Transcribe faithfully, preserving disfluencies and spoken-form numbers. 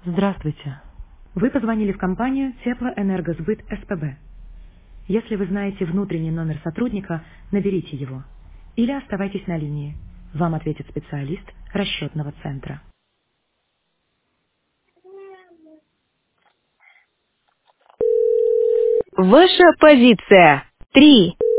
Здравствуйте. Вы позвонили в компанию Теплоэнергосбыт СПБ. Если вы знаете внутренний номер сотрудника, наберите его. Или оставайтесь на линии. Вам ответит специалист расчетного центра. Ваша позиция. Три.